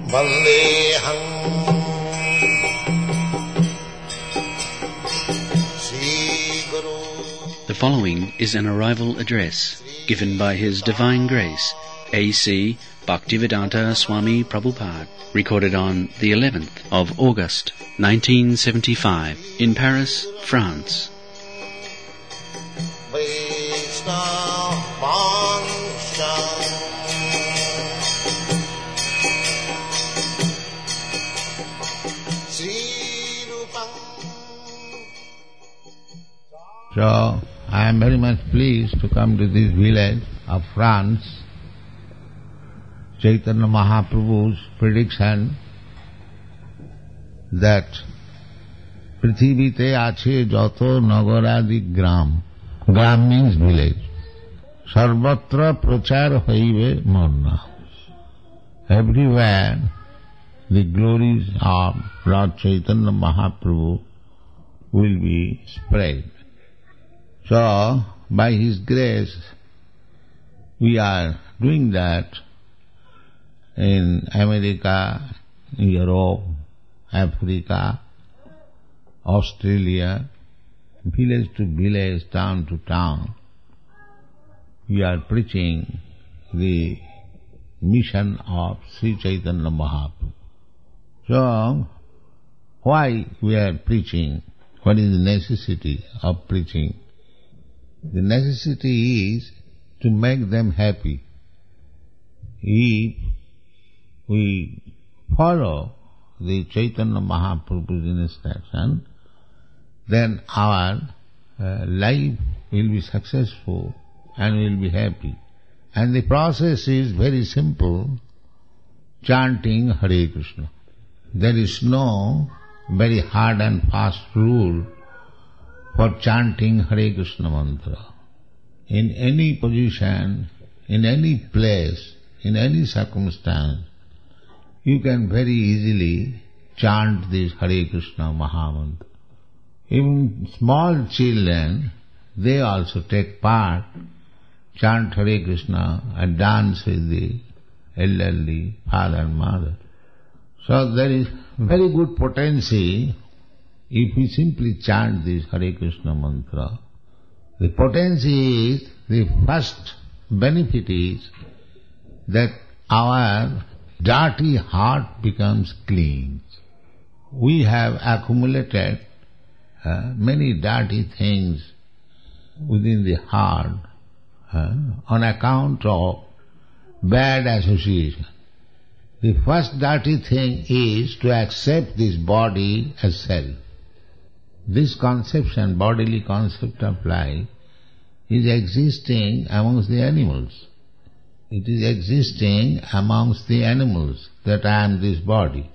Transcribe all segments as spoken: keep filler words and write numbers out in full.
Vandeham Sri Guru. The following is an arrival address given by His Divine Grace, A C Bhaktivedanta Swami Prabhupada, recorded on the eleventh of August, nineteen seventy-five, in Paris, France. So, I am very much pleased to come to this village of France. Chaitanya Mahaprabhu's prediction that Prithivite ache jato nagaradi gram. Gram means village. Sarvatra prachar hoibe morna. Everywhere the glories of Lord Chaitanya Mahaprabhu will be spread. So, by His grace, we are doing that in America, Europe, Africa, Australia, village to village, town to town. We are preaching the mission of Sri Chaitanya Mahaprabhu. So, why we are preaching? What is the necessity of preaching? The necessity is to make them happy. If we follow the Chaitanya Mahaprabhu's instruction, then our uh, life will be successful and we will be happy. And the process is very simple, chanting Hare Krishna. There is no very hard and fast rule for chanting Hare Krishna mantra. In any position, in any place, in any circumstance, you can very easily chant this Hare Krishna Mahamantra. Even small children, they also take part, chant Hare Krishna and dance with the elderly father and mother. So there is very good potency if we simply chant this Hare Krishna mantra. The potency is, the first benefit is that our dirty heart becomes clean. We have accumulated uh, many dirty things within the heart uh, on account of bad association. The first dirty thing is to accept this body as self. This conception, bodily concept of life, is existing amongst the animals. It is existing amongst the animals, that I am this body.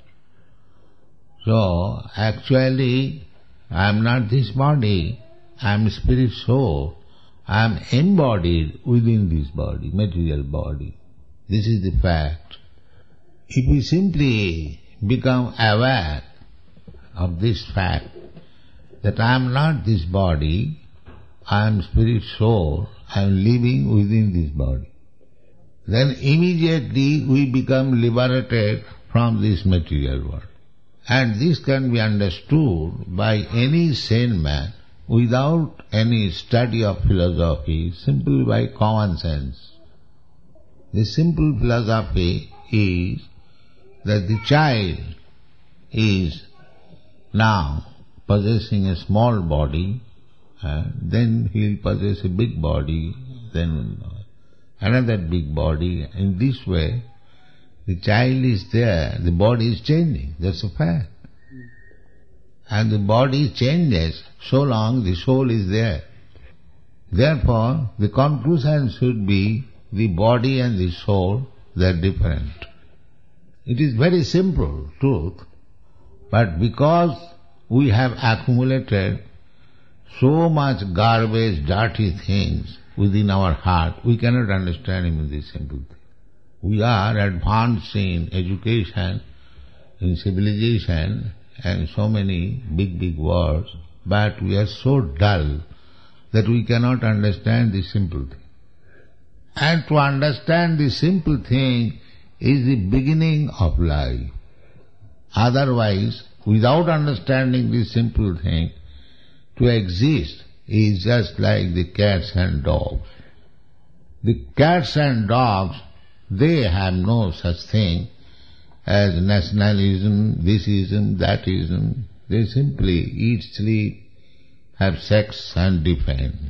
So, actually, I am not this body, I am spirit soul. I am embodied within this body, material body. This is the fact. If we simply become aware of this fact, that I am not this body, I am spirit soul, I am living within this body, then immediately we become liberated from this material world. And this can be understood by any sane man without any study of philosophy, simply by common sense. The simple philosophy is that the child is now possessing a small body, uh, then he will possess a big body, then another big body. In this way, the child is there, the body is changing, that's a fact. And the body changes so long the soul is there. Therefore, the conclusion should be the body and the soul, they are different. It is very simple truth, but because we have accumulated so much garbage, dirty things within our heart, we cannot understand even this simple thing. We are advanced in education, in civilization, and so many big, big words, but we are so dull that we cannot understand this simple thing. And to understand this simple thing is the beginning of life. Otherwise, without understanding this simple thing, to exist is just like the cats and dogs. The cats and dogs, they have no such thing as nationalism, thisism, thatism. They simply eat, sleep, have sex and defend.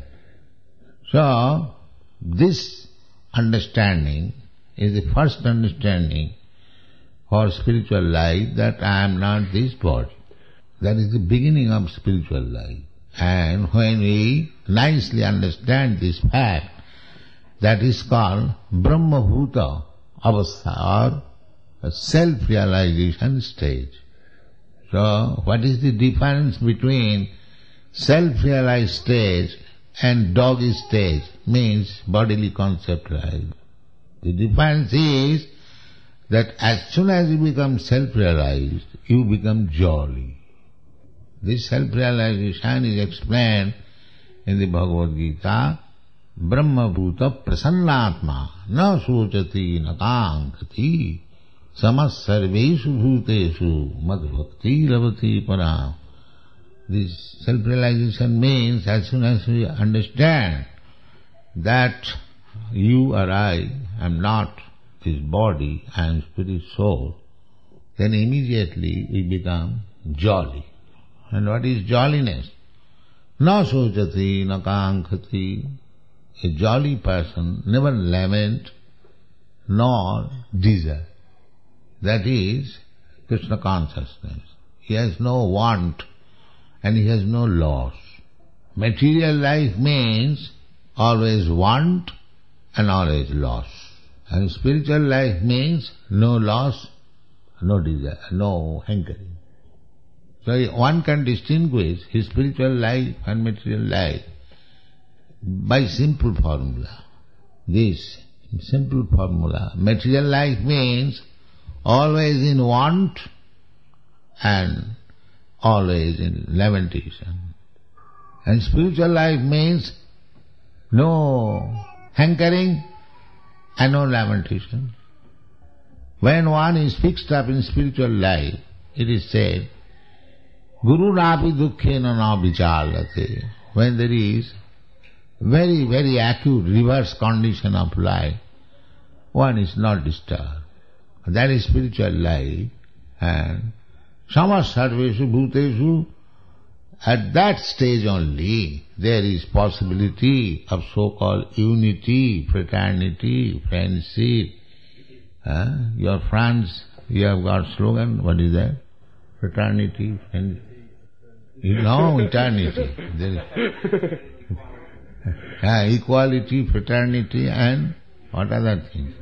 So, this understanding is the first understanding for spiritual life, that I am not this body. That is the beginning of spiritual life. And when we nicely understand this fact, that is called Brahma-bhuta avastha, or self-realization stage. So, what is the difference between self-realized stage and doggy stage? Means bodily conceptualized. The difference is that as soon as you become self-realized, you become jolly. This self-realization is explained in the Bhagavad Gita. Brahma-bhuta prasannatma na sochati na kankati samas sarveshu bhuteshu mad-bhakti ravati param. This self-realization means as soon as we understand that you or I am not this body, I am spirit soul, then immediately we become jolly. And what is jolliness? Na sochati na kankati. A jolly person never lament nor desire. That is Krishna consciousness. He has no want and he has no loss. Material life means always want and always loss. And spiritual life means no loss, no desire, no hankering. So one can distinguish his spiritual life and material life by simple formula. This simple formula. Material life means always in want and always in lamentation. And spiritual life means no hankering and no lamentation. When one is fixed up in spiritual life, it is said, Guru rapi dukkhena na vichalate. When there is very, very acute reverse condition of life, one is not disturbed. That is spiritual life. And samas sarveshu bhuteshu, at that stage only there is possibility of so-called unity, fraternity, friendship. Uh, your friends, you have got slogan, what is that? Fraternity, friendship. You know, eternity. There is Uh, equality, fraternity, and what other things.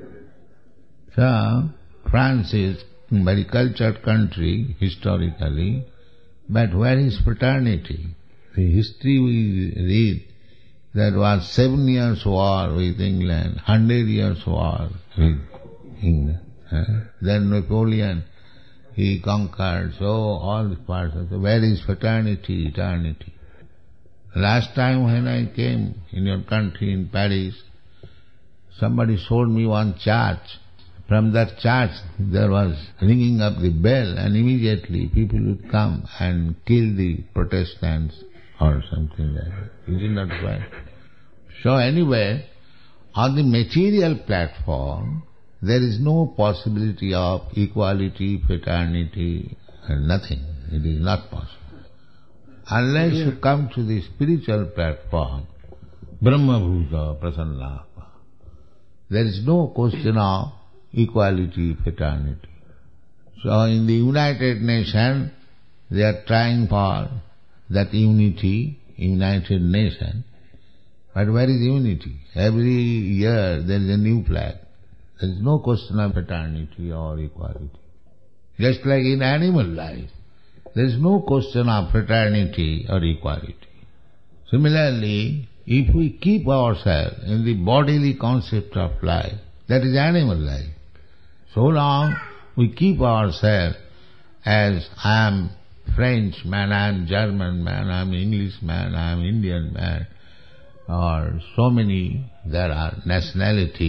So, France is a very cultured country, historically, but where is fraternity? The history we read, there was seven years war with England, hundred years war with England. Uh, then Napoleon, he conquered, so all the parts of the, where is fraternity, eternity? Last time when I came in your country, in Paris, somebody showed me one church. From that church there was ringing up the bell, and immediately people would come and kill the Protestants or something like that. Is it not right? So anyway, on the material platform, there is no possibility of equality, fraternity, and nothing. It is not possible. Unless yeah. you come to the spiritual platform, Brahma-bhuta prasannatma, there is no question of equality, fraternity. So in the United Nations, they are trying for that unity, United Nations. But where is unity? Every year there is a new flag. There is no question of fraternity or equality. Just like in animal life, there is no question of fraternity or equality. Similarly, if we keep ourselves in the bodily concept of life, that is animal life. So long we keep ourselves as I am French man, I am German man, I am English man, I am Indian man, or so many there are nationalities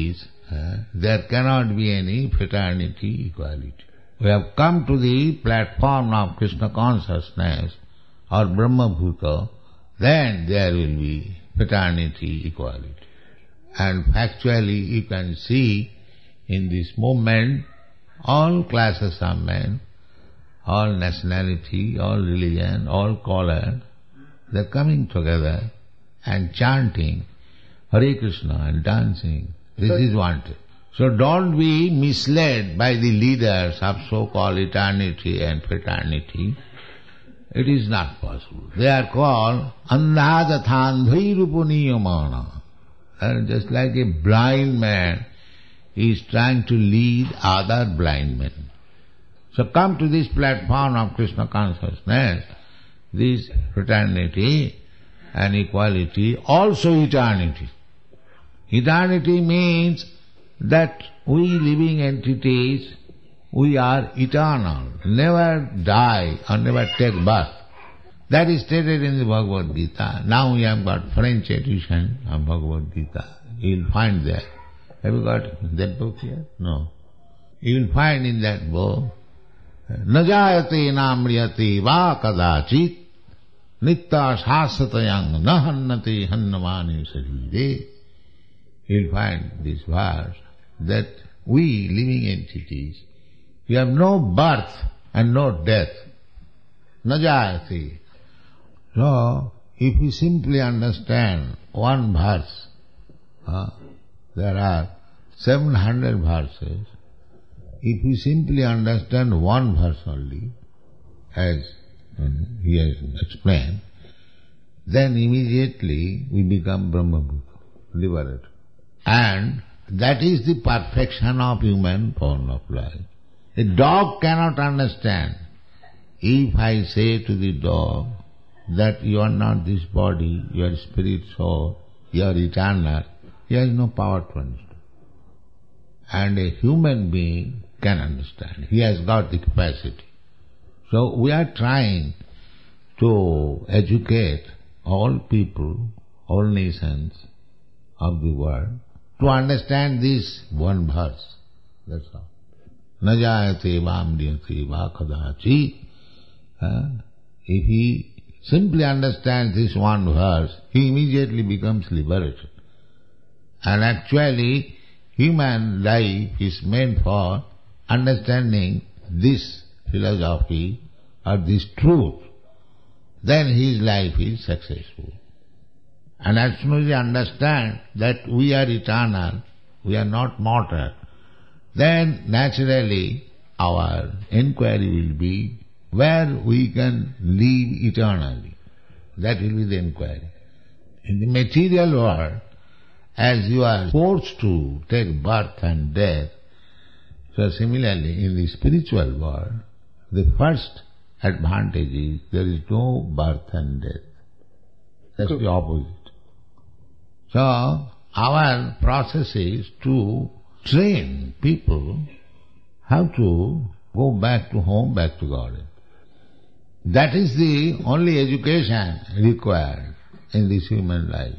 uh, there cannot be any fraternity, equality. We have come to the platform of Krishna consciousness or Brahma Bhuta, then there will be fraternity, equality. And factually you can see in this movement all classes of men, all nationality, all religion, all color, they're coming together and chanting Hare Krishna and dancing. This so, is wanted. So don't be misled by the leaders of so-called eternity and fraternity. It is not possible. They are called andhajathandhairupniyamana. And just like a blind man is trying to lead other blind men. So come to this platform of Krishna consciousness, this fraternity and equality, also eternity. Eternity means that we living entities, we are eternal, never die or never take birth. That is stated in the Bhagavad Gita. Now we have got French edition of Bhagavad Gita. You will find there. Have you got that book here? No. You will find in that book, Najayate namriyate va kadachit nitta shasatayang nahannate hannamani sarire. You will find this verse that we living entities, we have no birth and no death. Najayate. So, if you simply understand one verse, uh, there are seven hundred verses. If you simply understand one verse only, as um, he has explained, then immediately we become Brahma-bhuta, liberated. And that is the perfection of human form of life. A dog cannot understand. If I say to the dog that you are not this body, you are spirit soul, you are eternal, he has no power to understand. And a human being can understand. He has got the capacity. So we are trying to educate all people, all nations of the world to understand this one verse. That's all. Najayate vamriyate va kadachi. If he simply understands this one verse, he immediately becomes liberated. And actually, human life is meant for understanding this philosophy or this truth. Then his life is successful. And as soon as we understand that we are eternal, we are not mortal, then naturally our inquiry will be where we can live eternally. That will be the inquiry. In the material world, as you are forced to take birth and death, so similarly in the spiritual world, the first advantage is there is no birth and death. That's the opposite. So our process is to train people how to go back to home, back to God. That is the only education required in this human life.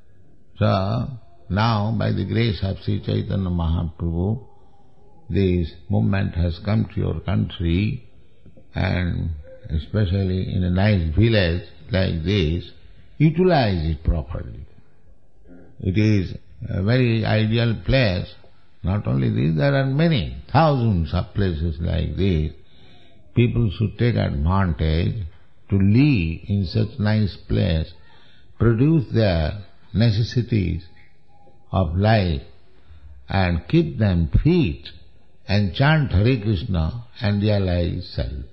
So now, by the grace of Sri Chaitanya Mahaprabhu, this movement has come to your country, and especially in a nice village like this, utilize it properly. It is a very ideal place. Not only this, there are many, thousands of places like this. People should take advantage to live in such nice place, produce their necessities of life and keep them fit and chant Hare Krishna and realize self.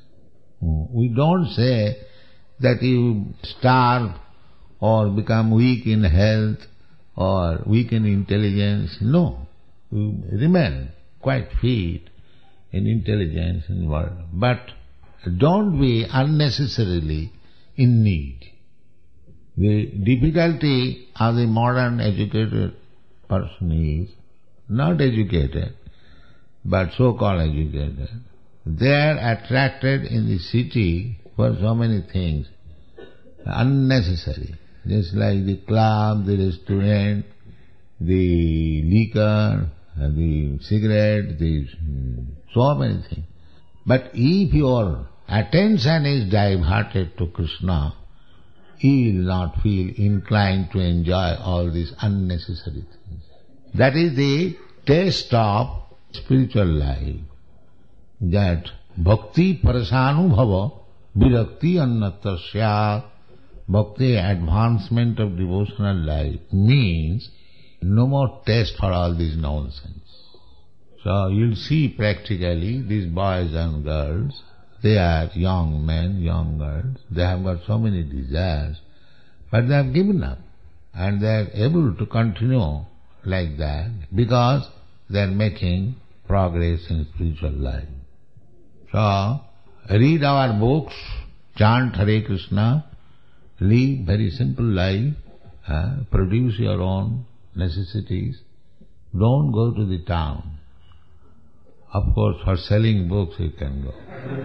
We don't say that you starve or become weak in health or weak in intelligence. No, you remain quite fit in intelligence and world. But don't be unnecessarily in need. The difficulty of the modern educated person is not educated, but so-called educated. They are attracted in the city for so many things, unnecessary. Just like the club, the restaurant, the liquor, the cigarette, the so many things. But if your attention is diverted to Krishna, you will not feel inclined to enjoy all these unnecessary things. That is the taste of spiritual life, that bhakti parasanubhava virakti annatasya. Bhakti, advancement of devotional life, means no more taste for all this nonsense. So you'll see practically these boys and girls, they are young men, young girls, they have got so many desires, but they have given up and they are able to continue like that because they are making progress in spiritual life. So read our books, chant Hare Krishna, live very simple life, uh, produce your own necessities, don't go to the town. Of course, for selling books you can go.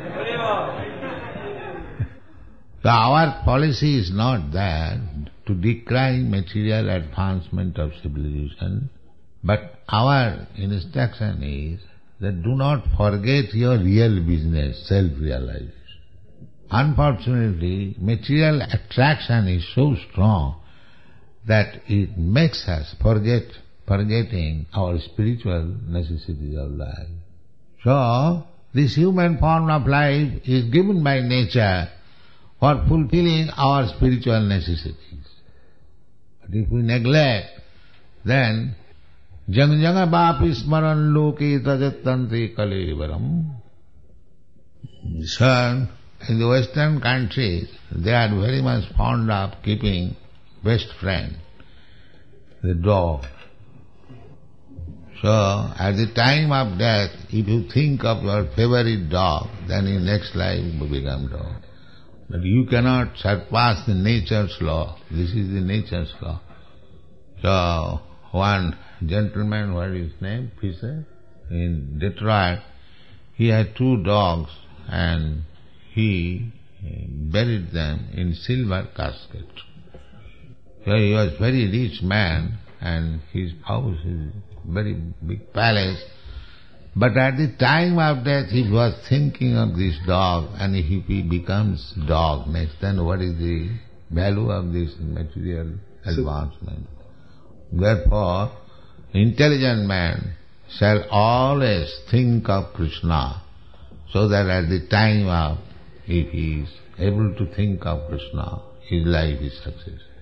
So our policy is not that to decry material advancement of civilization, but our instruction is that do not forget your real business, self-realization. Unfortunately, material attraction is so strong that it makes us forget, forgetting our spiritual necessities of life. So, this human form of life is given by nature for fulfilling our spiritual necessities. But if we neglect, then jang janga vapi smaran loke tajattanti kalevaram. So, in the Western countries, they are very much fond of keeping best friend, the dog. So, at the time of death, if you think of your favorite dog, then in next life you will become dog. But you cannot surpass the nature's law. This is the nature's law. So, one gentleman, what is his name? Fisher? In Detroit, he had two dogs and he buried them in silver casket. So he was very rich man and his house is very big palace. But at the time of death he was thinking of this dog, and if he becomes dog next, then what is the value of this material advancement? Therefore, intelligent man shall always think of Krishna, so that at the time of, if he is able to think of Krishna, his life is successful.